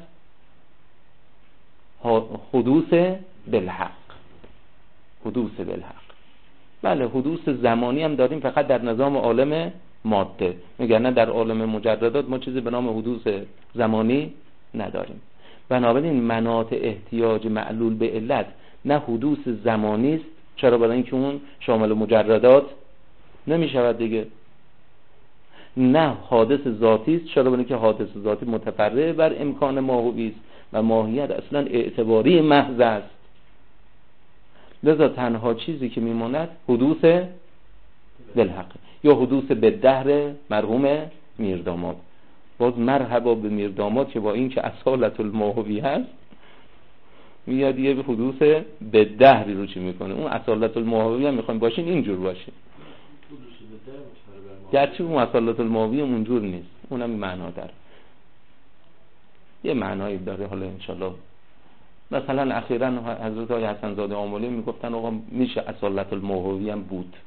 حدوث بالحق. حدوث بالحق. بله حدوث زمانی هم داریم فقط در نظام عالم ماده، مگر در عالم مجردات ما چیزی به نام حدوث زمانی نداریم. بنابراین مناط احتیاج معلول به علت نه حدوث زمانی است، چرا؟ برای اینکه اون شامل مجردات نمی شود دیگه. نه حادث ذاتی است، چرا؟ برای اینکه حادث ذاتی متفرع بر امکان ماهوی است و ماهیت اصلا اعتباری محض است. لذا تنها چیزی که میماند حدوث بالحق یا حدوث به دهر مرحوم میرداماد. باز مرحبا به میرداماد که با این که اصالت الماهوی هست میاد یه حدوث به دهری رو چی میکنه. اون اصالت الماهوی هم میخوایم باشین اینجور باشین، گرچه اون اصالت الماهوی اونجور نیست، اونم معنا داره، یه معنایی داره. حالا انشالله مثلا اخیراً حضرت آقای حسن زاده آملی میگفتن آقا میشه اصالت الماهوی هم بود.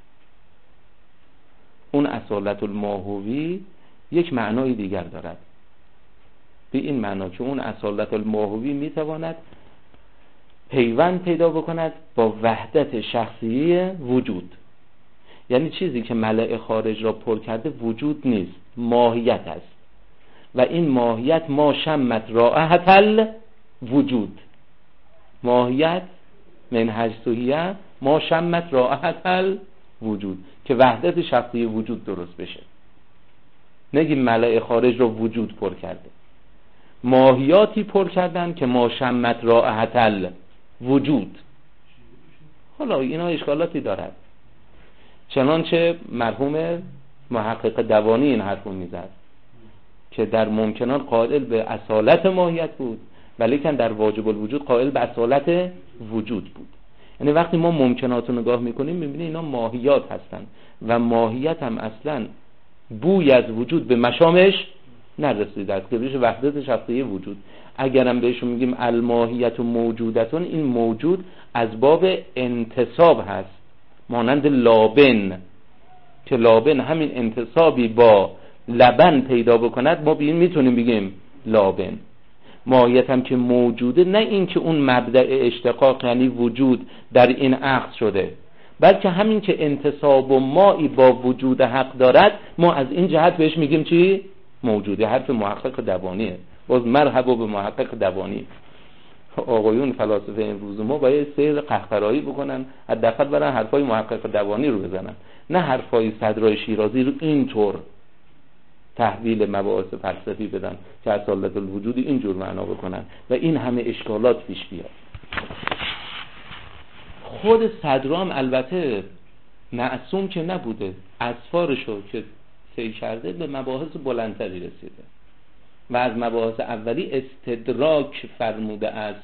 اون اصالت الماهوی یک معنای دیگر دارد، به این معنا که اون اصالت الماهوی میتواند پیوند پیدا بکند با وحدت شخصیه وجود. یعنی چیزی که ملأ خارج را پر کرده وجود نیست، ماهیت است. و این ماهیت ما شمت رائحة الوجود، ماهیت من حیثیه ما شمت رائحة الوجود، که وحدت شخصی وجود درست بشه. نگیم ملأ خارج را وجود پر کرده، ماهیاتی پر کردن که ما شمت رائحة الوجود. حالا اینا اشکالاتی دارد، چنانچه مرحوم محقق دوانی این حرفو میزد که در ممکنات قائل به اصالت ماهیت بود ولیکن در واجب الوجود قائل به اصالت وجود بود. یعنی وقتی ما ممکنات رو نگاه میکنیم میبینیم اینا ماهیات هستن و ماهیت هم اصلا بوی از وجود به مشامش نرسیده است که بشه وحدت شخصی وجود. اگرم بهشون میگیم الماهیت و موجودتون، این موجود از باب انتصاب هست، مانند لابن که لابن همین انتصابی با لبن پیدا بکند ما بین میتونیم بگیم لابن. ماهیت هم که موجوده، نه این که اون مبدأ اشتقاق یعنی وجود در این عقد شده، بلکه همین که انتصاب و مایی با وجود حق دارد ما از این جهت بهش میگیم چی؟ موجوده. حرف محقق دوانیه. باز مرحبا به محقق دوانی. آقایون فلاسفه امروز ما باید سیر قهقرایی بکنن، حداقل برن حرفای محقق دوانی رو بزنن، نه حرفای صدرای شیرازی رو اینطور تحویل مباحث فلسفی بدن که اصالت الوجود اینجور معنا بکنن و این همه اشکالات پیش بیاد. خود صدرام البته معصوم که نبوده، اسفارشو که طی کرده به مباحث بلندتری رسیده و از مباحث اولی استدراک فرموده است،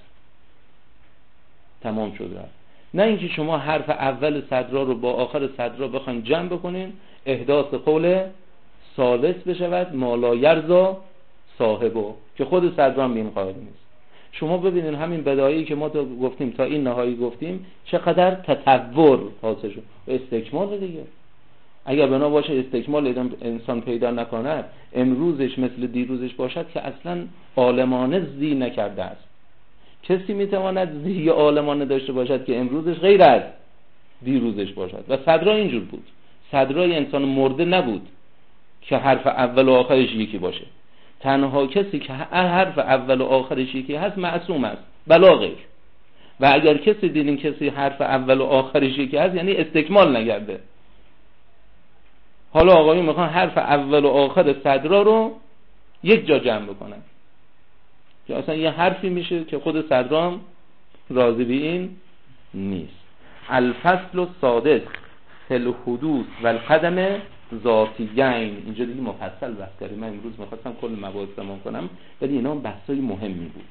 تمام شده است. نه اینکه شما حرف اول صدرا رو با آخر صدرا بخواین جمع بکنین احداث قول ثالث بشود مالا یرضا صاحبو، که خود صدرا هم این قائل نیست. شما ببینید همین بدایایی که ما تو گفتیم تا این نهایی گفتیم چقدر تطور حاصل شد، استکمال دیگه. اگر بنا باشه استکمال انسان پیدا نکند، امروزش مثل دیروزش باشد که اصلا عالمانه زی نکرده است. کسی میتواند زی عالمانه داشته باشد که امروزش غیر از دیروزش باشد؟ و صدرا اینجور بود. صدرای انسان مرده نبود که حرف اول و آخرش یکی باشه. تنها کسی که حرف اول و آخرش یکی هست معصوم است، بلا غیر. و اگر کسی دیدین کسی حرف اول و آخرش یکی هست یعنی استکمال نکرده. حالا آقایون میخوان حرف اول و آخر صدرا رو یک جا جمع بکنن که اصلا یه حرفی میشه که خود صدرا هم راضی به این نیست. الفصل السادس فی الحدوث و القدم ذاتیین. اینجا دیگه مفصل بحث داریم. من امروز میخواستم کل مباحث تمام کنم ولی اینا بحثای مهمی بود،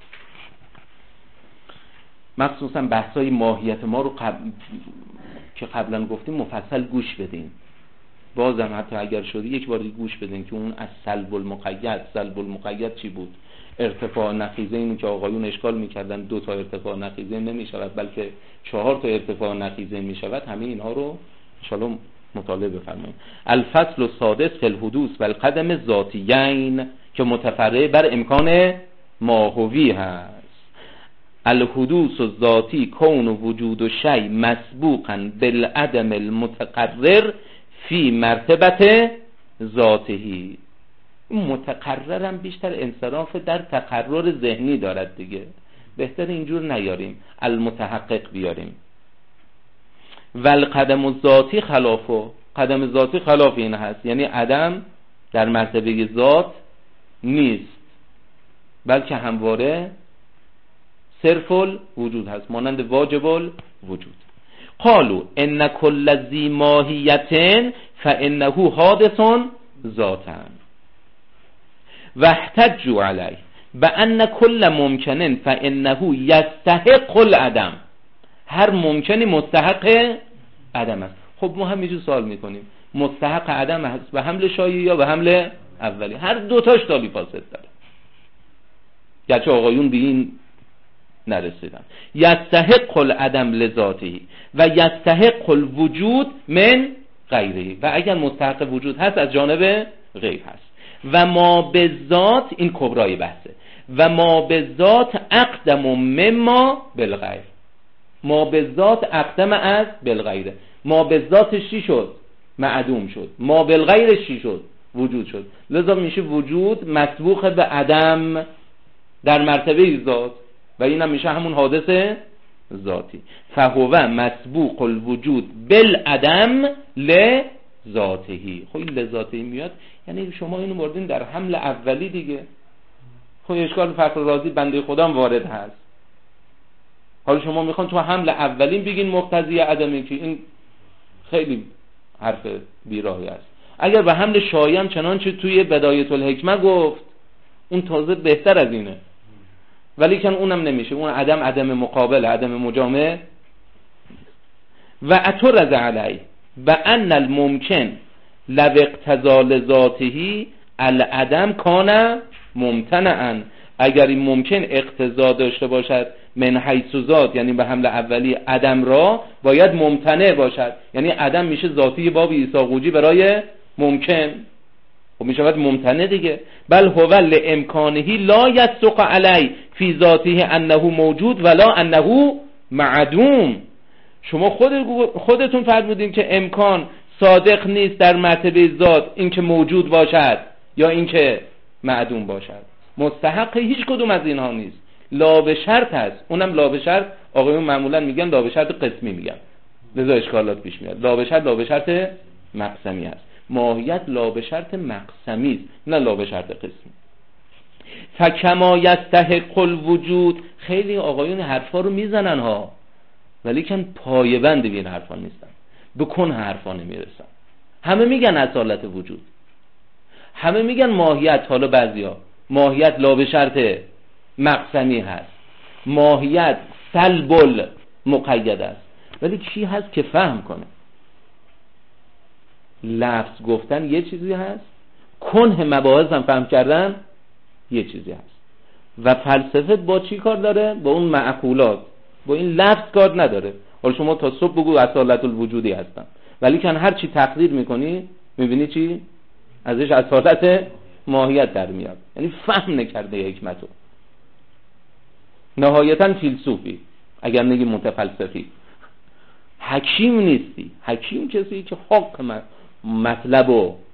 مخصوصا بحثای ماهیت ما رو که قبلا گفتیم مفصل گوش بدین. بازم حتی اگر شده یک بار گوش بدین که اون از سلب المقید چی بود، ارتفاع نقیضین که آقایون اشکال میکردن 2 تا ارتفاع نقیضین نمیشود بلکه 4 تا ارتفاع نقیضین میشود، همه اینها رو ان شاءالله مطالعه بفرمایید. الفصل السادس فی الحدوث و القدم ذاتیین که متفرع بر امکان ماهوی هست. الحدوث الذاتی کون وجود و شیء مسبوقا بالعدم المتقرر فی مرتبت ذاتهی. متقررم بیشتر انصراف در تقرر ذهنی دارد دیگه، بهتر اینجور نیاریم، المتحقق بیاریم. و القدم الذاتی خلافه، قدم ذاتی خلاف این هست، یعنی عدم در مرتبه ذات نیست بلکه همواره صرف الوجود هست، مانند واجب الوجود. قالوا ان كل ذی ماهیت فانه حادث ذاتا واحتجوا علیه بان كل ممکن فانه یستحق العدم. هر ممکنی مستحق عدم است. خب ما همینجور سوال میکنیم مستحق عدم هست به حمل شایع یا به حمل اولی؟ هر دوتاش دالی فاسد داره، گرچه آقایون به این نرسیدن. یستحق العدم لذاته و یستحق الوجود من غیره، و اگر مستحق وجود هست از جانب غیر هست. و ما به ذات، این کبرای بحثه، و ما به ذات اقدم مما بالغیر. ما به ذات اقدم از بالغیره. ما به ذاتش چی شد؟ معدوم شد. ما بالغیرش چی شد؟ وجود شد. لذا میشه وجود مسبوق به عدم در مرتبه ذات و این هم میشه همون حادث ذاتی. فهو مسبوق الوجود بالعدم لذاتهی. خب این لذاتهی میاد یعنی شما اینو موردین در حمل اولی دیگه. خب اشکال فخر رازی بنده خدا هم وارد هست. حالا شما میخوان تو حمل اولین بگین مقتضی عدمی که این خیلی حرف بیراهی است. اگر به حمل شایع چنانچه توی بدایت الحکمه گفت اون تازه بهتر از اینه، ولی کن اونم نمیشه. اون عدم مقابل، عدم مجامع. و اعترض علی و ان الممکن لو اقتضا لذاته العدم کان ممتنعا. اگر این ممکن اقتضا داشته باشد من حیث ذات، یعنی به حمل اولی عدم را، باید ممتنع باشد، یعنی عدم میشه ذاتی باب ایساقوجی برای ممکن، خب میشود ممتنع دیگه. بل هو لامکانه لا یصدق علی فی ذاته انه موجود ولا انه معدوم. شما خودتون فرمودین که امکان صادق نیست در مرتبه ذات اینکه موجود باشد یا اینکه معدوم باشد. مستحق هیچ کدوم از اینها نیست. لا به شرط هست، اونم لا به شرط آقایون معمولا میگن لا به شرط قسمی میگن، لذا اشکالات پیش میاد. لا به شرط مقسمی هست. ماهیت لا به شرط مقسمی است نه لا به شرط قسمی. فکما یستحق الوجود. خیلی آقایون حرفا رو میزنن ها، ولی کن پایه‌بند به این حرفا نیستن، بکن حرفا نمیرسن. همه میگن اصالت وجود، همه میگن ماهیت. حالا بعضیا ماهیت لا به شرط مقسمی هست، ماهیت سلب المقید است، ولی کی هست که فهم کنه؟ لفظ گفتن یه چیزی هست، کنه مباحث هم فهم کردن یه چیزی هست. و فلسفه با چی کار داره؟ با اون معقولات، با این لفظ کار نداره. حالا شما تا صبح بگو اصالت الوجودی هستن، ولی کن هر چی تقدیر میکنی میبینی چی؟ ازش اصالت ماهیت در میاد، یعنی فهم نکرده حکمتو. نهایتا فیلسوفی، اگر نگی متفلسفی. حکیم نیستی. حکیم کسی که حق مطلب و یا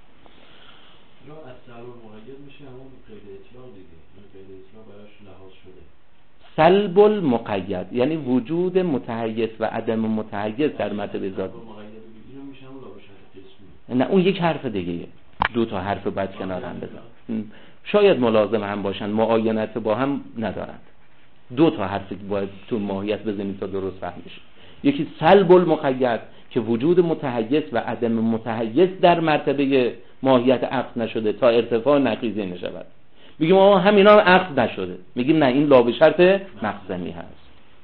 از سلب المقید میشه همون قید اطلاق دیگه. این قید اطلاق براش لحاظ شده. سلب المقید یعنی وجود متحیز و عدم متحیز در مرتبه ذات. اینو میشه همون لا به شرط قسمی. نه اون یک حرف دیگه، دو تا حرف بعد کنار هم بذار، شاید ملازم هم باشن، معاینت با هم ندارند. دو تا حرف باید تو ماهیت بزنید تا درست فهم بشه. یکی سلب المقید که وجود متحیز و عدم متحیز در مرتبه ماهیت عقد نشده تا ارتفاع نقیضه نشود. بگیم آقا همینا هم عقد نشده، میگیم نه این لا به شرط مخزنی هست.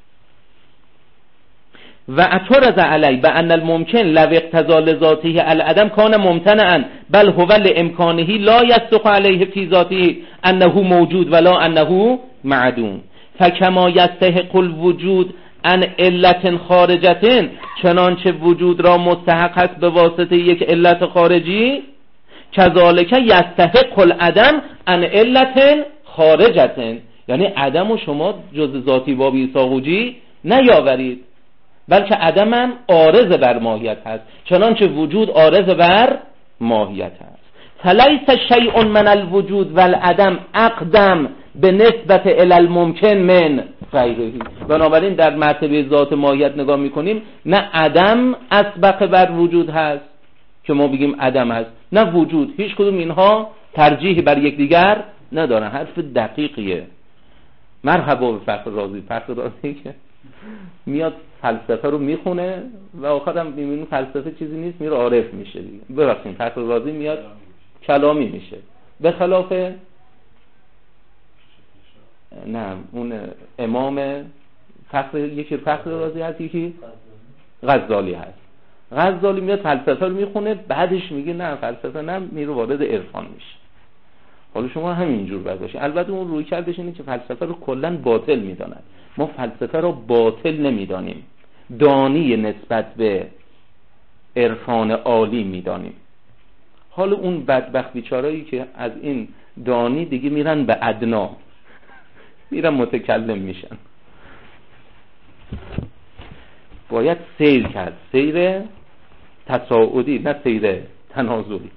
و اعترض علی بان الممکن لو اقتضى لذاته العدم کان ممتنعا بل هو لامکانه لا يصدق علیه فی ذاته انه موجود ولا انه معدوم فکما یستحق الوجود ان علت خارجتن، چنانچه وجود را مستحق است به واسطه یک علت خارجی، کذالک یستحق العدم ان علت خارجتن، یعنی عدم و شما جز ذاتی باب ایساقوجی نیاورید، بلکه عدم هم عارض بر ماهیت هست، چنانچه وجود عارض بر ماهیت هست. فلیس شیء من الوجود والعدم اقدم به نسبت الی الممکن من غیره. بنابراین در مرتبه ذات ماهیت نگاه میکنیم، نه عدم اسبق بر وجود هست که ما بگیم عدم هست، نه وجود. هیچ کدوم اینها ترجیح بر یکدیگر ندارن. حرف دقیقیه. مرحبا به فخر رازی. فخر رازی که میاد فلسفه رو میخونه و آخرم میبینیم فلسفه چیزی نیست، میره عارف میشه دیگه. ببخشید فخر رازی میاد کلامی میشه، به خلاف نه اون امام فخر، یکی فخر رازی هست، یکی غزالی هست. غزالی میاد فلسفه رو میخونه، بعدش میگه نه فلسفه نه، میره وارد عرفان میشه. حالا شما همینجور باید باشید. البته اون روی کردش اینه که فلسفه رو کلا باطل میدانند. ما فلسفه رو باطل نمیدانیم، دانی نسبت به عرفان عالی میدانیم. حالا اون بدبخت بیچارهایی که از این دانی دیگه میرن به ادنا، میرن متکلم میشن. باید سیر کرد، سیر تصاعدی نه سیر تنازلی.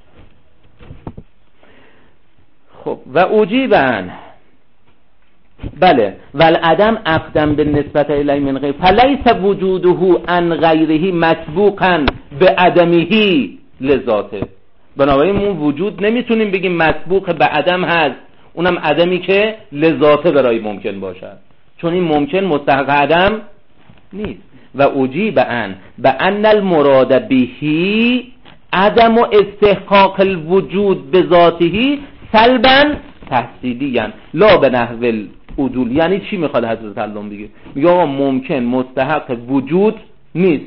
خب و اجیبن بله والعدم اقدم به نسبت الی من غیر فلیس وجوده عن غیره مسبوقا به عدمه لذاته. بنابراین اون وجود نمیتونیم بگیم مسبوق به عدم هست، اونم عدمی که لذاته برای ممکن باشد، چون این ممکن مستحق عدم نیست. و اجیبن بان المراد به عدم استحقاق الوجود به ذاته سلبا تحصیلیا لا به نحو العدول. یعنی چی میخواد حضرت علم بگه؟ میگه آقا ممکن مستحق وجود نیست.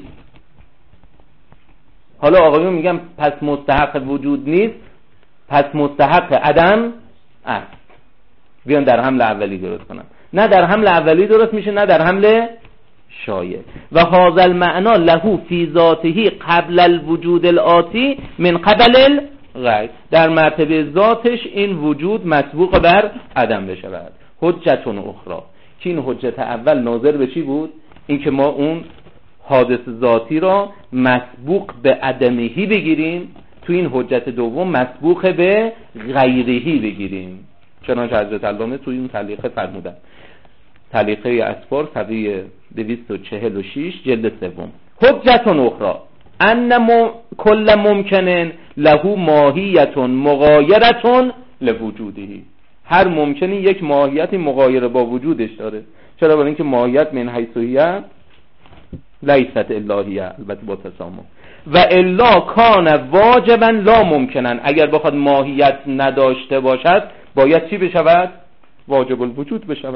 حالا آقایون میگم پس مستحق وجود نیست، پس مستحق عدم است. بیان در حمل اولی درست کنم. نه در حمل اولی درست میشه، نه در حمل شایع. و هذا المعنى له فی ذاته قبل الوجود الآتی من قبل غیر. در مرتبه ذاتش این وجود مسبوق بر عدم بشود. حجتون اخرى که این حجت اول ناظر به چی بود؟ این که ما اون حادث ذاتی را مسبوق به عدمهی بگیریم، تو این حجت دوم مسبوق به غیرهی بگیریم. چنانچه حضرت علامه تو این تعلیقه فرمودن، تعلیقه اسفار صفحه 246 جلد سوم. حجتون اخرى ان کل ممکن له ماهیت مغایرة لوجوده. هر ممکنی یک ماهیتی مغایره با وجودش داره. چرا؟ برای اینکه ماهیت من حیث هی لیست الهیه، البته با تسامح. و الا کان واجبا لا ممکنن. اگر بخواد ماهیت نداشته باشد باید چی بشود؟ واجب الوجود بشود.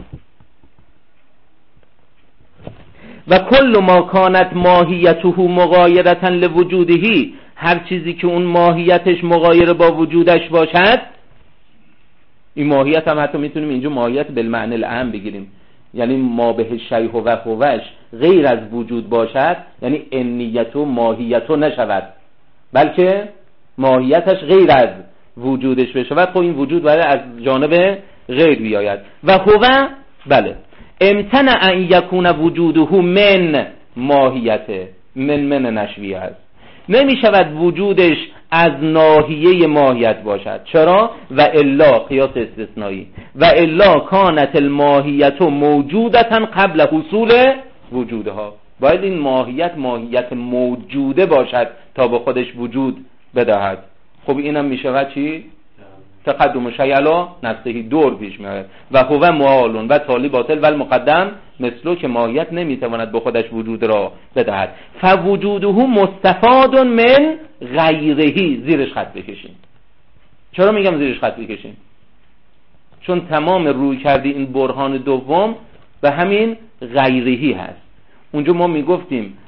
و کل ما کانت ماهیته مغایرة لوجوده، هر چیزی که اون ماهیتش مغایر با وجودش باشد، این ماهیت هم حتی میتونیم اینجا ماهیت بالمعنی العام بگیریم، یعنی ما به شیء و هوش غیر از وجود باشد، یعنی انیت و ماهیت نشود، بلکه ماهیتش غیر از وجودش بشود. خب این وجود باید از جانب غیر بیاید. و هو بله امتنع ان یکون وجوده من ماهیته، من نشویه است، نمی شود وجودش از ناحیه ماهیت باشد. چرا؟ و الا قیاس استثنایی، و الا کانت الماهیت موجودتا قبل حصول وجودها. باید این ماهیت موجوده باشد تا به خودش وجود بدهد. خب اینم میشود چی؟ تقدم شیء علی نفسه، دور پیش میاد و هو معال و تالی باطل و المقدم مثلو که ماهیت نمیتواند به خودش وجود را بدهد. فوجوده مستفاد من غیرهی. زیرش خط بکشیم. چرا میگم زیرش خط بکشیم؟ چون تمام روی کردی این برهان دوم به همین غیرهی هست. اونجا ما میگفتیم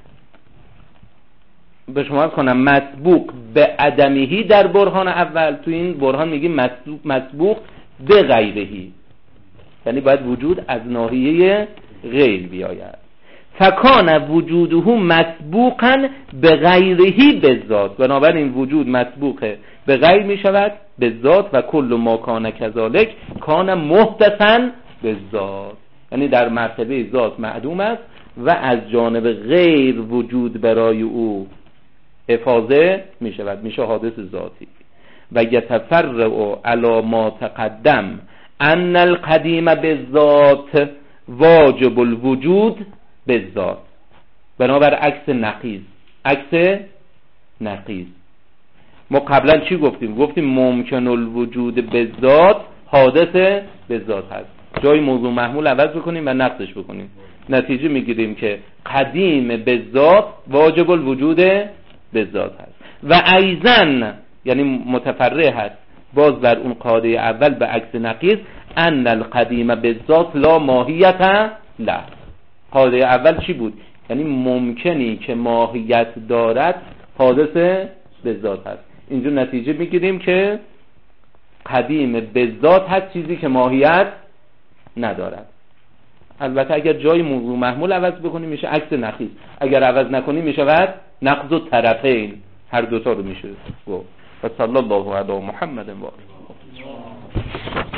به شما کنم مسبوق به عدمهی در برهان اول، تو این برهان میگیم مسبوق به غیرهی، یعنی باید وجود از ناحیه غیر بیاید. فکان وجوده مسبوقا به غیرهی به ذات، بنابراین وجود مسبوق به غیر میشود به ذات و کل ما کان کذالک کان محدثا به ذات، یعنی در مرتبه ذات معدوم است و از جانب غیر وجود برای او افاضه می شود، میشه حادث ذاتی. و یتفرع علی ما تقدم ان القدیم بالذات واجب الوجود بالذات، بنابر عکس نقیض. عکس نقیض ما قبلا چی گفتیم؟ گفتیم ممکن الوجود بالذات حادث بالذات هست. جای موضوع محمول عوض بکنیم و نقضش بکنیم، نتیجه میگیریم که قدیم بالذات واجب الوجود بالذات هست. و ایضا یعنی متفرع هست باز بر اون قاعده اول به عکس نقیض ان القدیم بالذات لا ماهیت له. قاعده اول چی بود؟ یعنی ممکنی که ماهیت دارد حادث بالذات هست. اینجا نتیجه میگیریم که قدیم بالذات هست چیزی که ماهیت ندارد. البته اگر جای موضوع محمول عوض بکنیم میشه عکس نقیض، اگر عوض نکنیم میشود نقض الطرفین، هر دوتا رو میشه گفت. و صلی الله علی محمد و آله.